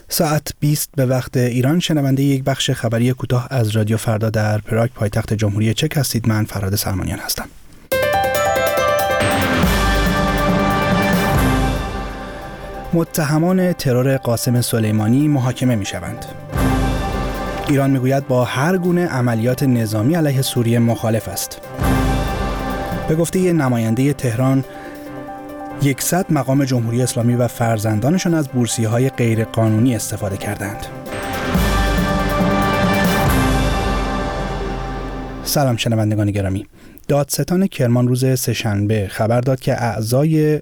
ساعت 20 به وقت ایران شنونده یک بخش خبری کوتاه از رادیو فردا در پراگ پایتخت جمهوری چک هستید. من فراد سلمانیان هستم. متهمان ترور قاسم سلیمانی محاکمه می‌شوند. ایران میگوید با هر گونه عملیات نظامی علیه سوریه مخالف است. به گفته نماینده تهران 100 مقام جمهوری اسلامی و فرزندانشان از بورسیه‌های غیرقانونی استفاده کردند. سلام شنوندگان گرامی. دادستان کرمان روز سه‌شنبه خبر داد که اعضای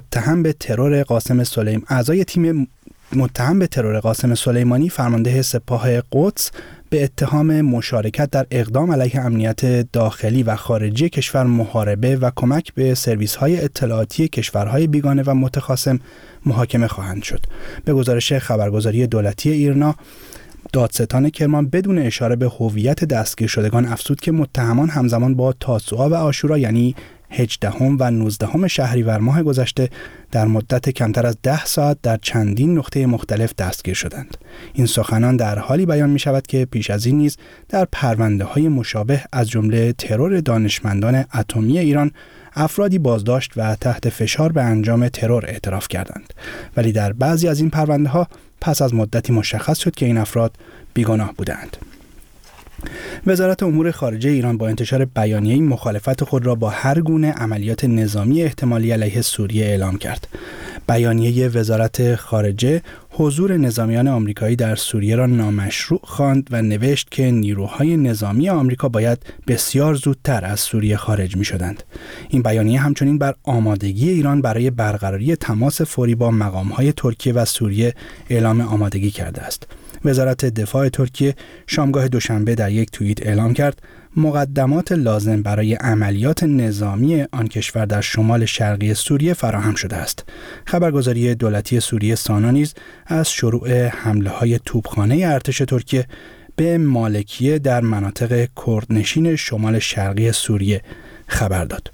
تیم متهم به ترور قاسم سلیمانی فرمانده سپاه قدس به اتهام مشارکت در اقدام علیه امنیت داخلی و خارجی کشور محاربه و کمک به سرویس‌های اطلاعاتی کشورهای بیگانه و متخاصم محاکمه خواهند شد. به گزارش خبرگزاری دولتی ایرنا، دادستان کرمان بدون اشاره به هویت دستگیر شدگان افزود که متهمان همزمان با تاسوعا و عاشورا یعنی 18 و 19 شهریور ماه گذشته در مدت کمتر از 10 ساعت در چندین نقطه مختلف دستگیر شدند. این سخنان در حالی بیان می شود که پیش از این نیز در پرونده‌های مشابه از جمله ترور دانشمندان اتمی ایران افرادی بازداشت و تحت فشار به انجام ترور اعتراف کردند، ولی در بعضی از این پرونده‌ها پس از مدتی مشخص شد که این افراد بیگناه بودند. وزارت امور خارجه ایران با انتشار بیانیه‌ای مخالفت خود را با هر گونه عملیات نظامی احتمالی علیه سوریه اعلام کرد. بیانیه وزارت خارجه حضور نظامیان آمریکایی در سوریه را نامشروع خواند و نوشت که نیروهای نظامی آمریکا باید بسیار زودتر از سوریه خارج می‌شدند. این بیانیه همچنین بر آمادگی ایران برای برقراری تماس فوری با مقام‌های ترکیه و سوریه اعلام آمادگی کرده است. وزارت دفاع ترکیه شامگاه دوشنبه در یک توییت اعلام کرد مقدمات لازم برای عملیات نظامی آن کشور در شمال شرقی سوریه فراهم شده است. خبرگزاری دولتی سوریه سانا نیز از شروع حمله‌های توپخانه ارتش ترکیه به مالکیه در مناطق کردنشین شمال شرقی سوریه خبر داد.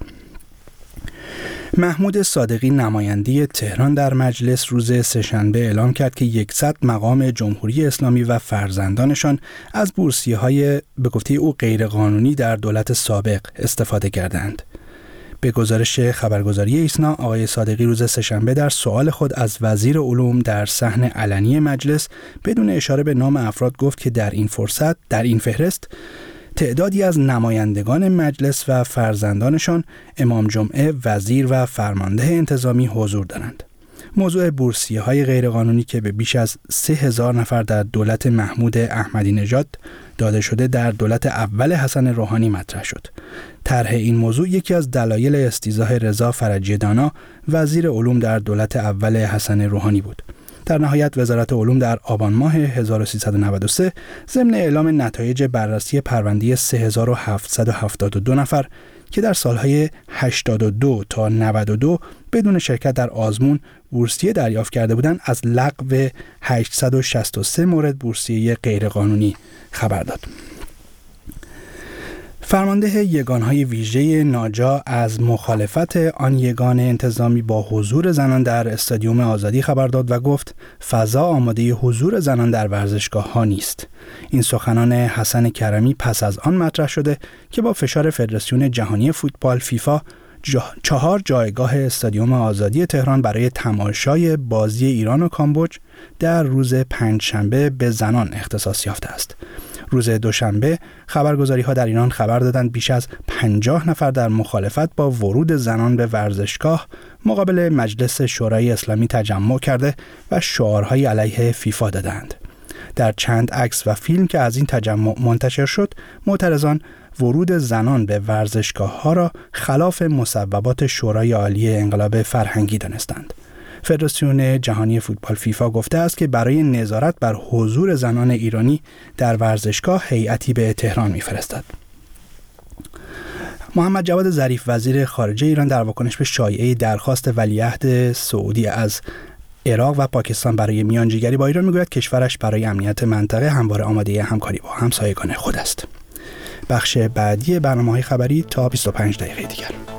محمود صادقی نماینده تهران در مجلس روز سه‌شنبه اعلام کرد که 100 مقام جمهوری اسلامی و فرزندانشان از بورسیه‌های به گفته او غیرقانونی در دولت سابق استفاده کردند. به گزارش خبرگزاری ایسنا، آقای صادقی روز سه‌شنبه در سوال خود از وزیر علوم در صحن علنی مجلس بدون اشاره به نام افراد گفت که در این فهرست تعدادی از نمایندگان مجلس و فرزندانشان امام جمعه، وزیر و فرمانده انتظامی حضور دارند. موضوع بورسیه‌های غیرقانونی که به بیش از 3000 نفر در دولت محمود احمدی نژاد داده شده در دولت اول حسن روحانی مطرح شد. طرح این موضوع یکی از دلایل استیضاح رضا فرجی دانا وزیر علوم در دولت اول حسن روحانی بود. در نهایت وزارت علوم در آبان ماه 1393 ضمن اعلام نتایج بررسی پرونده 3772 نفر که در سالهای 82 تا 92 بدون شرکت در آزمون بورسیه دریافت کرده بودند، از لغو 863 مورد بورسیه غیرقانونی خبر داد. فرمانده یگانهای ویژه ناجا از مخالفت آن یگان انتظامی با حضور زنان در استادیوم آزادی خبر داد و گفت فضا آماده حضور زنان در ورزشگاه‌ها نیست. این سخنان حسن کرمی پس از آن مطرح شده که با فشار فدراسیون جهانی فوتبال فیفا 4 جایگاه استادیوم آزادی تهران برای تماشای بازی ایران و کامبوج در روز پنجشنبه به زنان اختصاص یافته است. روز دوشنبه خبرگزاری‌ها در ایران خبر دادند بیش از 50 نفر در مخالفت با ورود زنان به ورزشگاه مقابل مجلس شورای اسلامی تجمع کرده و شعارهای علیه فیفا دادند. در چند عکس و فیلم که از این تجمع منتشر شد، معترضان ورود زنان به ورزشگاه‌ها را خلاف مصوبات شورای عالی انقلاب فرهنگی دانستند. فدراسیون جهانی فوتبال فیفا گفته است که برای نظارت بر حضور زنان ایرانی در ورزشگاه هیئتی به تهران می‌فرستد. محمد جواد ظریف وزیر خارجه ایران در واکنش به شایعه درخواست ولیعهد سعودی از عراق و پاکستان برای میانجیگری با ایران میگوید کشورش برای امنیت منطقه همواره آماده همکاری با همسایگان خود است. بخش بعدی برنامه‌های خبری تا 25 دقیقه دیگر.